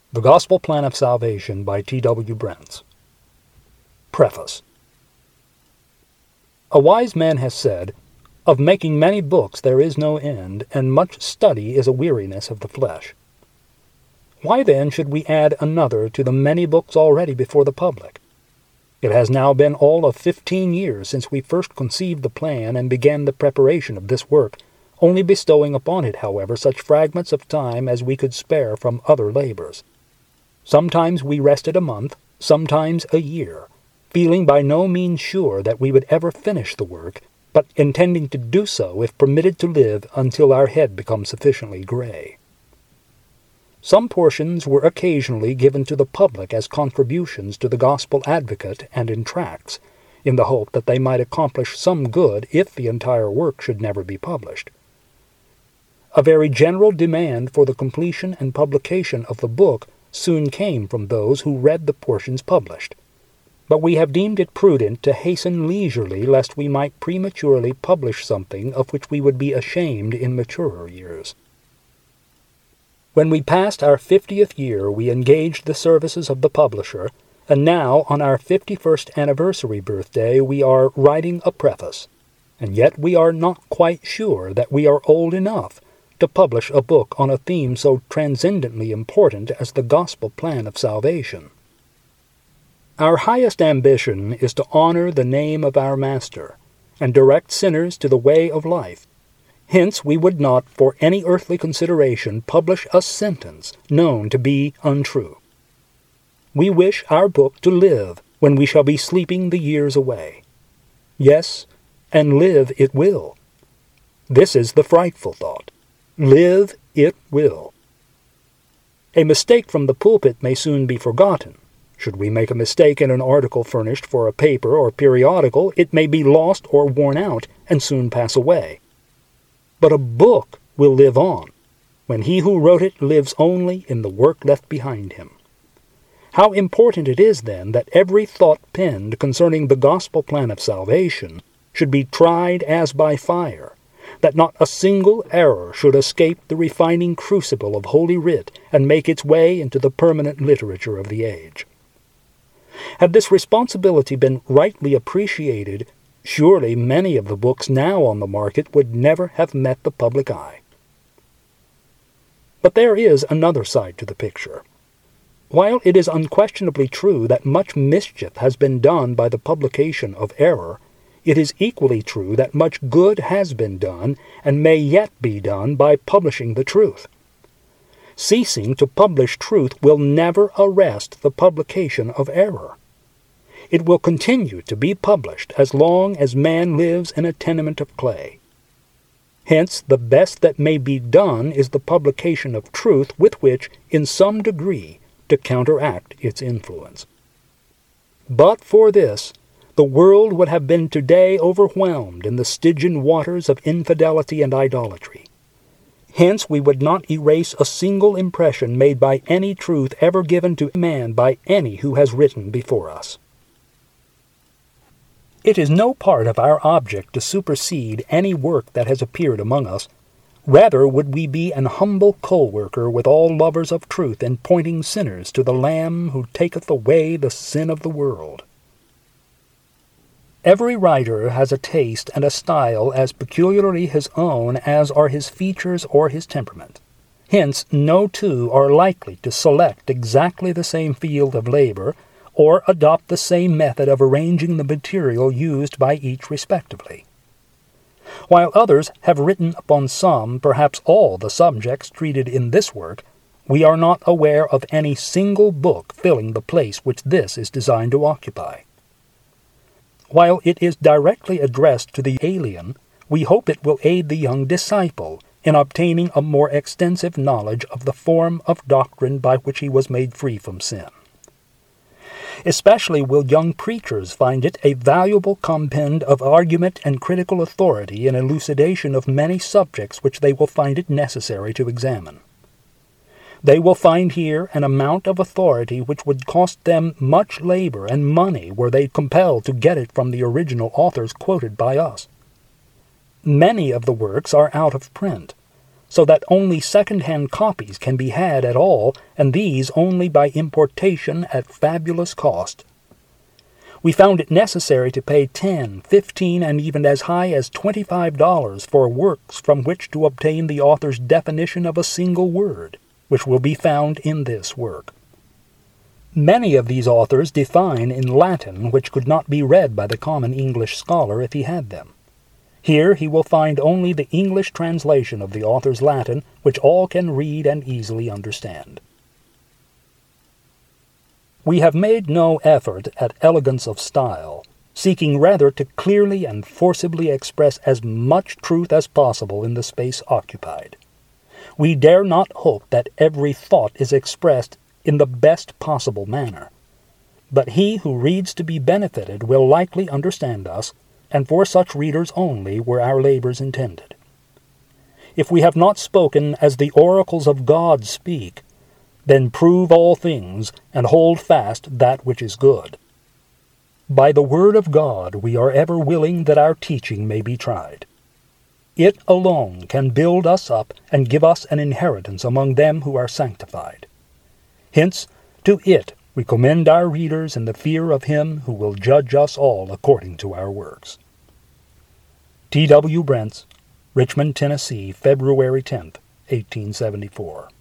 The Gospel Plan of Salvation by T.W. Brents. Preface. A wise man has said, "Of making many books there is no end, and much study is a weariness of the flesh." Why then should we add another to the many books already before the public? It has now been all of 15 years since we first conceived the plan and began the preparation of this work, only bestowing upon it, however, such fragments of time as we could spare from other labors. Sometimes we rested a month, sometimes a year, feeling by no means sure that we would ever finish the work, but intending to do so if permitted to live until our head becomes sufficiently gray. Some portions were occasionally given to the public as contributions to the Gospel Advocate and in tracts, in the hope that they might accomplish some good if the entire work should never be published. A very general demand for the completion and publication of the book soon came from those who read the portions published, but we have deemed it prudent to hasten leisurely lest we might prematurely publish something of which we would be ashamed in maturer years. When we passed our 50th year, we engaged the services of the publisher, and now, on our 51st anniversary birthday, we are writing a preface, and yet we are not quite sure that we are old enough to publish a book on a theme so transcendently important as the Gospel Plan of Salvation. Our highest ambition is to honor the name of our Master, and direct sinners to the way of life. Hence we would not, for any earthly consideration, publish a sentence known to be untrue. We wish our book to live when we shall be sleeping the years away. Yes, and live it will. This is the frightful thought. Live it will. A mistake from the pulpit may soon be forgotten. Should we make a mistake in an article furnished for a paper or periodical, it may be lost or worn out and soon pass away. But a book will live on, when he who wrote it lives only in the work left behind him. How important it is, then, that every thought penned concerning the Gospel Plan of Salvation should be tried as by fire, that not a single error should escape the refining crucible of Holy Writ and make its way into the permanent literature of the age. Had this responsibility been rightly appreciated, surely many of the books now on the market would never have met the public eye. But there is another side to the picture. While it is unquestionably true that much mischief has been done by the publication of error, it is equally true that much good has been done and may yet be done by publishing the truth. Ceasing to publish truth will never arrest the publication of error. It will continue to be published as long as man lives in a tenement of clay. Hence, the best that may be done is the publication of truth with which, in some degree, to counteract its influence. But for this, the world would have been today overwhelmed in the Stygian waters of infidelity and idolatry. Hence we would not erase a single impression made by any truth ever given to man by any who has written before us. It is no part of our object to supersede any work that has appeared among us. Rather would we be an humble co-worker with all lovers of truth in pointing sinners to the Lamb who taketh away the sin of the world. Every writer has a taste and a style as peculiarly his own as are his features or his temperament. Hence no two are likely to select exactly the same field of labor, or adopt the same method of arranging the material used by each respectively. While others have written upon some, perhaps all, the subjects treated in this work, we are not aware of any single book filling the place which this is designed to occupy. While it is directly addressed to the alien, we hope it will aid the young disciple in obtaining a more extensive knowledge of the form of doctrine by which he was made free from sin. Especially will young preachers find it a valuable compend of argument and critical authority in elucidation of many subjects which they will find it necessary to examine. They will find here an amount of authority which would cost them much labor and money were they compelled to get it from the original authors quoted by us. Many of the works are out of print, so that only second-hand copies can be had at all, and these only by importation at fabulous cost. We found it necessary to pay $10, $15, and even as high as $25 for works from which to obtain the author's definition of a single word, which will be found in this work. Many of these authors define in Latin which could not be read by the common English scholar if he had them. Here he will find only the English translation of the author's Latin, which all can read and easily understand. We have made no effort at elegance of style, seeking rather to clearly and forcibly express as much truth as possible in the space occupied. We dare not hope that every thought is expressed in the best possible manner, but he who reads to be benefited will likely understand us, and for such readers only were our labors intended. If we have not spoken as the oracles of God speak, then prove all things, and hold fast that which is good. By the word of God we are ever willing that our teaching may be tried. It alone can build us up and give us an inheritance among them who are sanctified. Hence, to it we commend our readers in the fear of him who will judge us all according to our works. T. W. Brents, Richmond, Tennessee, February 10, 1874.